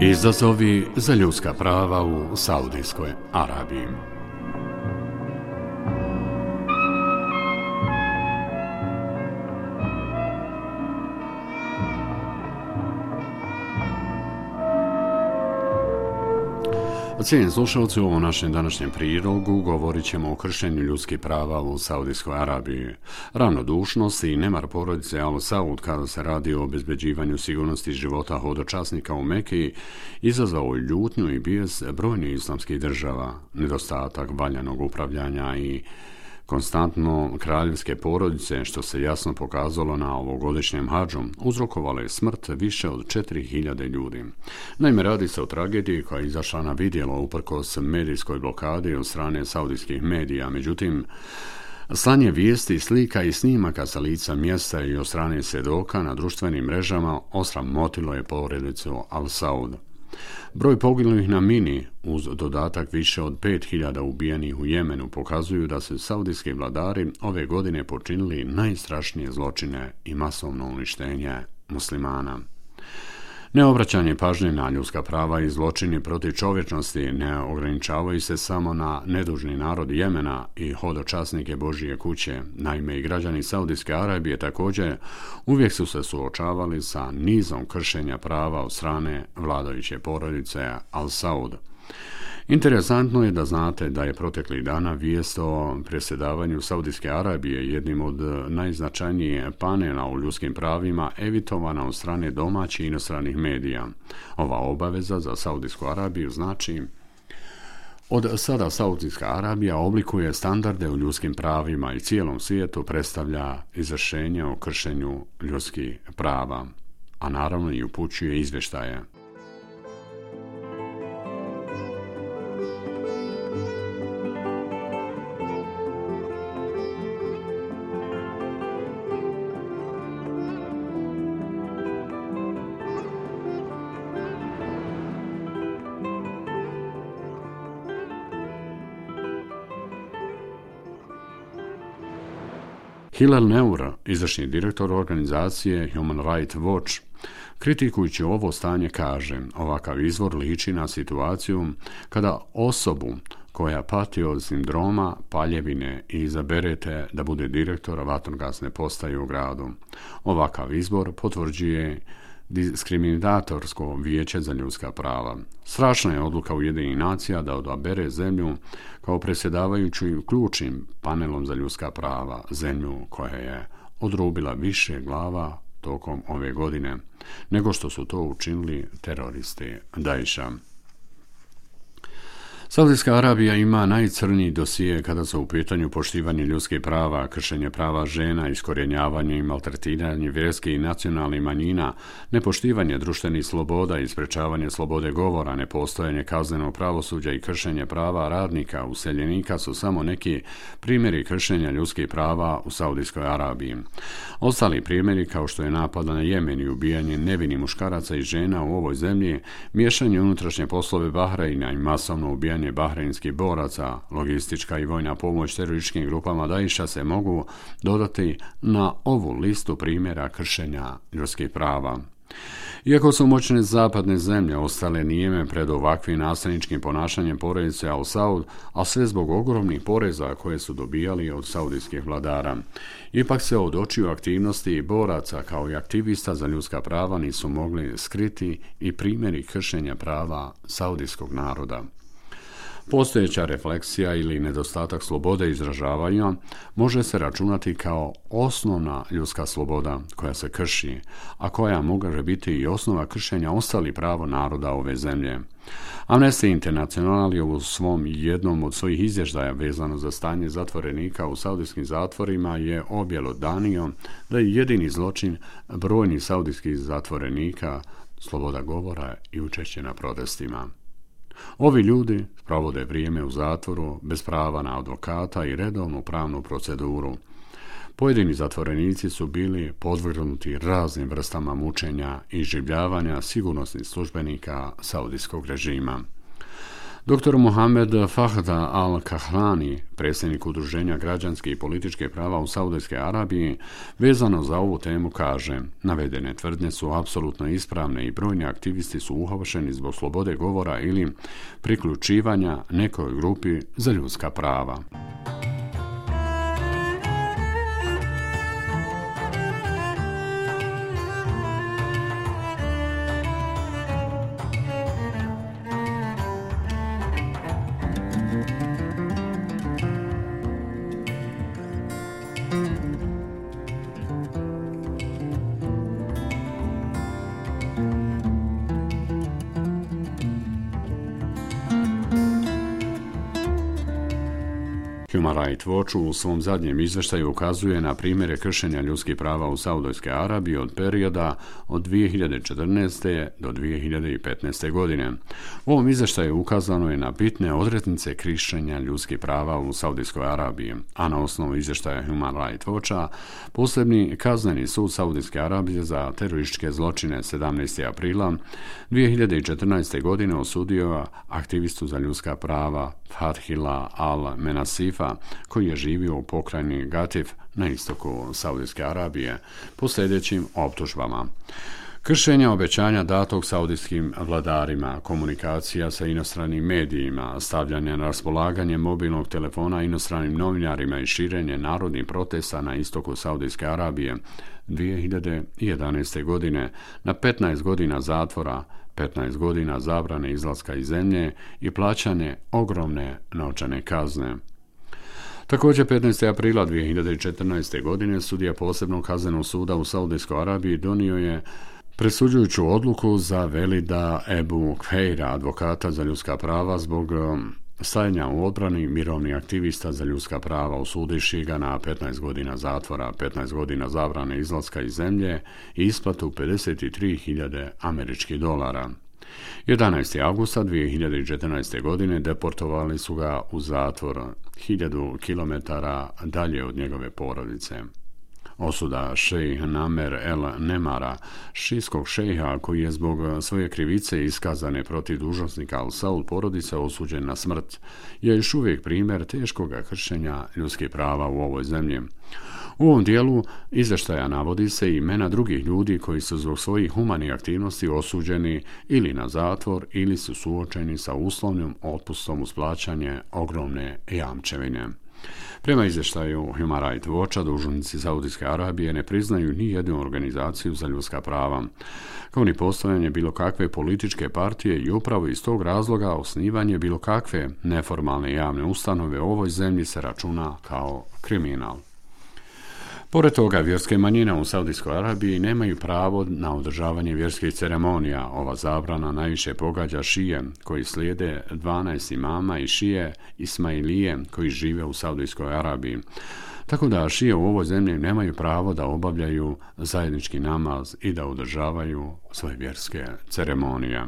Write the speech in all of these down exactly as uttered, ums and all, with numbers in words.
Izazovi za ljudska prava u Saudijskoj Arabiji. Cijenjeni slušalci, u ovom našem današnjem prilogu govorit ćemo o kršenju ljudskih prava u Saudijskoj Arabiji. Ravnodušnost i nemar porodice Al Saud kada se radi o obezbeđivanju sigurnosti života hodočasnika u Meki izazvao ljutnju i bijes brojnih islamskih država, nedostatak valjanog upravljanja i konstantno kraljevske porodice, što se jasno pokazalo na ovogodišnjem hadžu, uzrokovalo je smrt više od četiri hiljade ljudi. Naime, radi se o tragediji koja je izašla na vidjelo uprkos medijskoj blokadi od strane saudijskih medija. Međutim, slanje vijesti, slika i snimaka sa lica mjesta i od strane svjedoka na društvenim mrežama osramotilo je porodicu Al Saud. Broj poginulih na mini, uz dodatak više od pet hiljada ubijenih u Jemenu, pokazuju da su saudijski vladari ove godine počinili najstrašnije zločine i masovno uništenje muslimana. Neobraćanje pažnje na ljudska prava i zločini protiv čovječnosti ne ograničavaju se samo na nedužni narod Jemena i hodočasnike Božije kuće. Naime, i građani Saudijske Arabije također uvijek su se suočavali sa nizom kršenja prava od strane vladajuće porodice Al Saud. Interesantno je da znate da je proteklih dana vijest o predsjedavanju Saudijske Arabije jednim od najznačajnijih panela u ljudskim pravima evitovana od strane domaćih i inostranih medija. Ova obaveza za Saudijsku Arabiju znači: od sada Saudijska Arabija oblikuje standarde u ljudskim pravima i cijelom svijetu predstavlja izvršenje o kršenju ljudskih prava, a naravno i upućuje izvještaje. Hilal Nur, izvršni direktor organizacije Human Rights Watch, kritikujući ovo stanje kaže: ovakav izvor liči na situaciju kada osobu koja pati od sindroma paljevine i izaberete da bude direktor vatrogasne postaje u gradu. Ovakav izbor potvrđuje diskriminatorsko vijeće za ljudska prava. Strašna je odluka Ujedinjenih nacija da odabere zemlju kao predsjedavajuću ključnim panelom za ljudska prava, zemlju koja je odrubila više glava tokom ove godine nego što su to učinili teroristi Daesha. Saudijska Arabija ima najcrniji dosije kada su u pitanju poštivanje ljudskih prava, kršenje prava žena, iskorjenjavanje i maltretiranje vjerskih i nacionalnih manjina, nepoštivanje društvenih sloboda i sprečavanje slobode govora, nepostojanje kaznenog pravosuđa i kršenje prava radnika, useljenika su samo neki primjeri kršenja ljudskih prava u Saudijskoj Arabiji. Ostali primjeri, kao što je napad na Jemen i ubijanje nevinih muškaraca i žena u ovoj zemlji, miješanje unutrašnje poslove Bahreina i masovno ubijanje bahreinskih boraca, logistička i vojna pomoć terorističkim grupama Daesha se mogu dodati na ovu listu primjera kršenja ljudskih prava. Iako su moćne zapadne zemlje ostale nijeme pred ovakvim nasilničkim ponašanjem porodice Al Saud, a sve zbog ogromnih poreza koje su dobijali od saudijskih vladara, ipak se od očiju aktivnosti i boraca kao i aktivista za ljudska prava nisu mogli skriti i primjeri kršenja prava saudijskog naroda. Postojeća refleksija ili nedostatak slobode izražavanja može se računati kao osnovna ljudska sloboda koja se krši, a koja može biti i osnova kršenja ostalih prava naroda ove zemlje. Amnesty International je u svom jednom od svojih izvještaja vezano za stanje zatvorenika u saudijskim zatvorima je objelodanio da je jedini zločin brojnih saudijskih zatvorenika sloboda govora i učešće na protestima. Ovi ljudi provode vrijeme u zatvoru bez prava na advokata i redovnu pravnu proceduru. Pojedini zatvorenici su bili podvrgnuti raznim vrstama mučenja i iživljavanja sigurnosnih službenika saudijskog režima. doktor Mohamed Fahda al-Kahlani, predsjednik Udruženja građanskih i političke prava u Saudijskoj Arabiji, vezano za ovu temu kaže: navedene tvrdnje su apsolutno ispravne i brojni aktivisti su uhapšeni zbog slobode govora ili priključivanja nekoj grupi za ljudska prava. Human Rights Watch u svom zadnjem izvještaju ukazuje na primjere kršenja ljudskih prava u Saudijskoj Arabiji od perioda od dvije hiljade četrnaeste. do dvije hiljade petnaeste. godine. U ovom izvještaju ukazano je na bitne odrednice kršenja ljudskih prava u Saudijskoj Arabiji, a na osnovu izvještaja Human Rights Watcha posebni kazneni sud Saudijske Arabije za terorističke zločine sedamnaestog aprila dvije hiljade četrnaeste. godine osudio aktivistu za ljudska prava Fathila al-Menasifa, koji je živio u pokrajini Gatif na istoku Saudijske Arabije, po sljedećim optužbama: kršenja obećanja datog saudijskim vladarima, komunikacija sa inostranim medijima, stavljanje na raspolaganje mobilnog telefona inostranim novinarima i širenje narodnih protesta na istoku Saudijske Arabije dvije hiljade jedanaeste. godine na petnaest godina zatvora, petnaest godina zabrane izlaska iz zemlje i plaćanje ogromne novčane kazne. Također petnaestog aprila dvije hiljade četrnaeste. godine sudija posebnog kaznenog suda u Saudijskoj Arabiji donio je presuđujuću odluku za Velida Ebu Kheira, advokata za ljudska prava, zbog stajanja u odbrani mirovnih aktivista za ljudska prava, osudivši ga na petnaest godina zatvora, petnaest godina zabrane izlaska iz zemlje i isplatu pedeset tri hiljade američkih dolara. jedanaestog avgusta dvije hiljade četrnaeste. godine deportovali su ga u zatvor hiljadu kilometara dalje od njegove porodice. Osuda šejh Namer el Nemara, šijskog šejha koji je zbog svoje krivice iskazane protiv dužnosnika Al Saud porodice osuđen na smrt, je još uvijek primjer teškog kršenja ljudskih prava u ovoj zemlji. U ovom dijelu izvještaja navodi se i imena drugih ljudi koji su zbog svojih humanih aktivnosti osuđeni ili na zatvor ili su suočeni sa uslovnim otpustom uz plaćanje ogromne jamčevine. Prema izvještaju Human Rights Watcha, dužnosnici Saudijske Arabije ne priznaju ni jednu organizaciju za ljudska prava, kao ni postojanje bilo kakve političke partije, i upravo iz tog razloga osnivanje bilo kakve neformalne javne ustanove u ovoj zemlji se računa kao kriminal. Pored toga, vjerske manjine u Saudijskoj Arabiji nemaju pravo na održavanje vjerskih ceremonija. Ova zabrana najviše pogađa šije, koji slijede dvanaest imama, i šije Ismailije, koji žive u Saudijskoj Arabiji. Tako da šije u ovoj zemlji nemaju pravo da obavljaju zajednički namaz i da održavaju svoje vjerske ceremonije.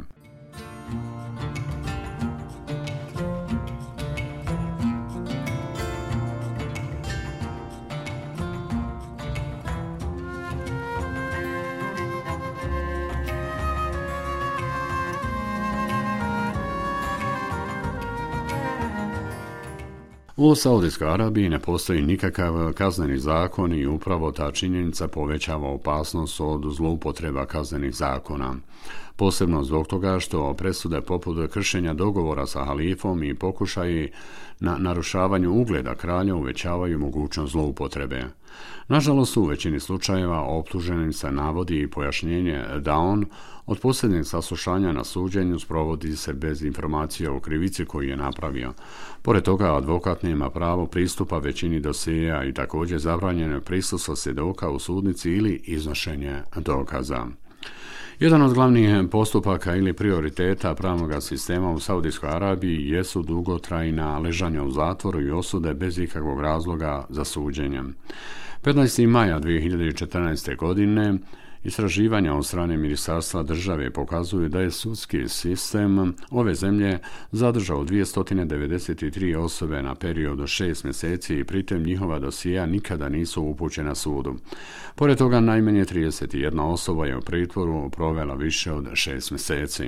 U Saudijskoj Arabiji ne postoji nikakav kazneni zakon i upravo ta činjenica povećava opasnost od zloupotreba kaznenih zakona. Posebno zbog toga što presude poput kršenja dogovora sa halifom i pokušaji na narušavanju ugleda kralja uvećavaju mogućnost zloupotrebe. Nažalost, u većini slučajeva optuženi se navodi i pojašnjenje da on od posljednjeg saslušanja na suđenju sprovodi se bez informacija o krivici koju je napravio. Pored toga, advokat nema pravo pristupa većini dosjeja i također zabranjeno je prisustvo svjedoka u sudnici ili iznošenje dokaza. Jedan od glavnih postupaka ili prioriteta pravnog sistema u Saudijskoj Arabiji jesu dugotrajna ležanja u zatvoru i osude bez ikakvog razloga za suđenje. petnaestog maja dvije hiljade četrnaeste. godine istraživanja od strane Ministarstva države pokazuju da je sudski sistem ove zemlje zadržao dvjesto devedeset tri osobe na period od šest mjeseci i pritom njihova dosjea nikada nisu upućena sudu. Pored toga, najmanje trideset jedna osoba je u pritvoru provela više od šest mjeseci.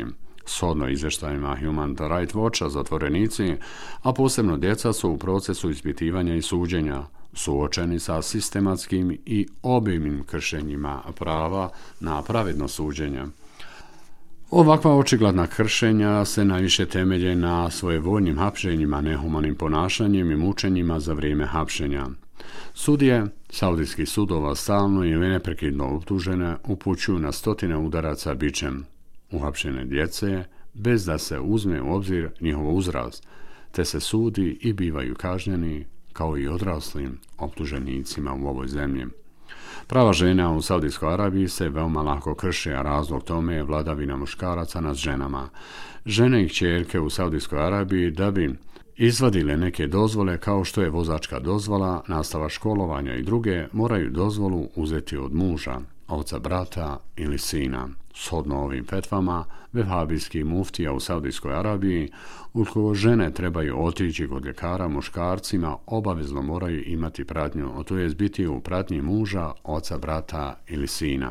Shodno izvještajima Human Rights Watcha, zatvorenici, a posebno djeca, su u procesu ispitivanja i suđenja suočeni sa sistematskim i obimnim kršenjima prava na pravedno suđenje. Ovakva očigledna kršenja se najviše temelje na svojevoljnim hapšenjima, nehumanim ponašanjem i mučenjima za vrijeme hapšenja. Sudije saudijskih sudova stalno i neprekidno optužene upućuju na stotine udaraca bičem uhapšene djece bez da se uzme u obzir njihov uzrast, te se sudi i bivaju kažnjeni kao i odraslim optuženicima u ovoj zemlji. Prava žena u Saudijskoj Arabiji se veoma lako krše, a razlog tome je vladavina muškaraca nad ženama. Žene i kćerke u Saudijskoj Arabiji, da bi izvadile neke dozvole kao što je vozačka dozvola, nastava školovanja i druge, moraju dozvolu uzeti od muža, oca, brata ili sina. Shodno ovim fetvama, vehabijski muftija u Saudijskoj Arabiji, ukoliko žene trebaju otići kod ljekara, muškarcima obavezno moraju imati pratnju, to jest biti u pratnji muža, oca, brata ili sina.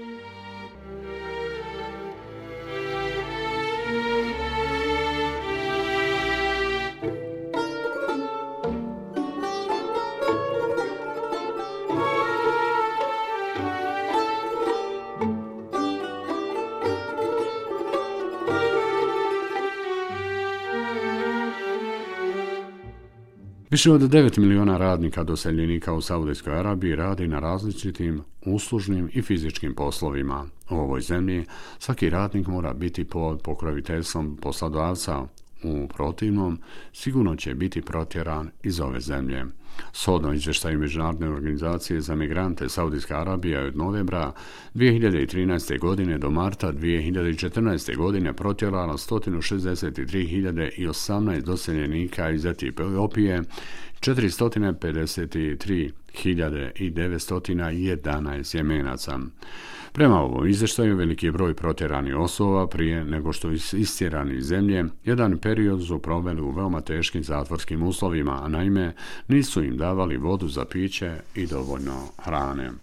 Više od devet miliona radnika doseljenika u Saudijskoj Arabiji radi na različitim uslužnim i fizičkim poslovima. U ovoj zemlji svaki radnik mora biti pod pokroviteljstvom poslodavca, u protivnom sigurno će biti protjeran iz ove zemlje. Shodno izvještaju Međunarodne organizacije za migrante, Saudijska Arabija od novembra dvije hiljade trinaeste. godine do marta dvije hiljade četrnaeste. godine protjerala sto šezdeset tri hiljade osamnaest doseljenika iz Etiopije, četiristo pedeset tri hiljade devetsto jedanaest Jemenaca. Prema ovom izvještaju, veliki broj protjeranih osoba prije nego što su istjerani iz zemlje, jedan period su proveli u veoma teškim zatvorskim uslovima, a naime nisu im davali vodu za piće i dovoljno hrane.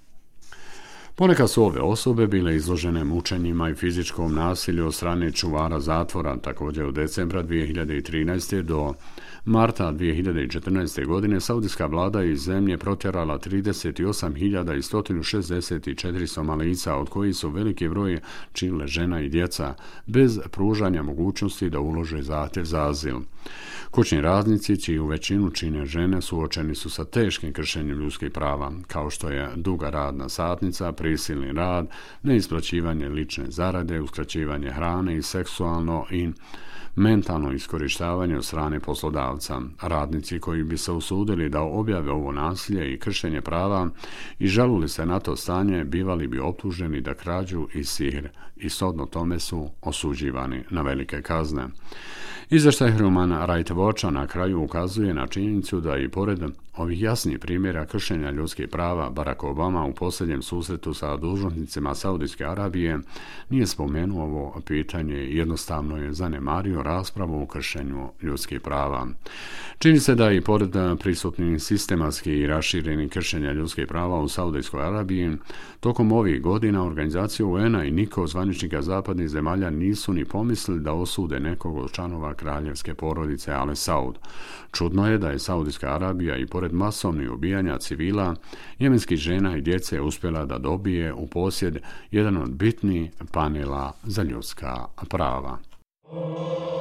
Ponekad su ove osobe bile izložene mučenjima i fizičkom nasilju od strane čuvara zatvora. Također od decembra dvije hiljade trinaeste. do marta dvije hiljade četrnaeste. godine saudijska vlada iz zemlje protjerala trideset osam hiljada sto šezdeset četiri Somalica, od kojih su veliki broj činile žena i djeca, bez pružanja mogućnosti da ulože zahtjev za azil. Kućni radnici, čiju većinu čine žene, suočeni su sa teškim kršenjem ljudskih prava, kao što je duga radna satnica, prisilni rad, neisplaćivanje lične zarade, uskraćivanje hrane i seksualno i mentalno iskorištavanje od strane poslodavca. Radnici koji bi se usudili da objave ovo nasilje i kršenje prava i žalili se na to stanje, bivali bi optuženi da krađu i sihr i shodno tome su osuđivani na velike kazne. Izvještaj Human Rights Watcha na kraju ukazuje na činjenicu da i pored ovih jasnih primjera kršenja ljudskih prava, Barack Obama u posljednjem susretu sa dužnosnicima Saudijske Arabije nije spomenuo ovo pitanje i jednostavno je zanemario raspravu o kršenju ljudskih prava. Čini se da i pored prisutnih sistematskih i raširenih kršenja ljudskih prava u Saudijskoj Arabiji, tokom ovih godina organizacija U N-a i niko od zvaničnika zapadnih zemalja nisu ni pomislili da osude nekog od članova kraljevske porodice Al Saud. Čudno je da je Saudijska Arabija i pored masovnih ubijanja civila, jemenskih žena i djece uspjela da dobije u posjed jedan od bitnih panela za ljudska prava.